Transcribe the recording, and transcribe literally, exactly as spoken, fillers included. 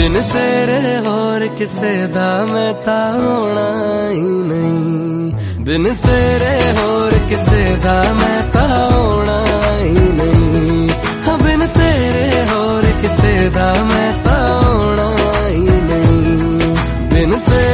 बिन तेरे होर किसे दा मैं ता होना ही नहीं, बिन तेरे होर किसे दा मैं ता होना ही नहीं, हाँ बिन तेरे होर किसे दा मैं ता होना ही नहीं, बिन तेरे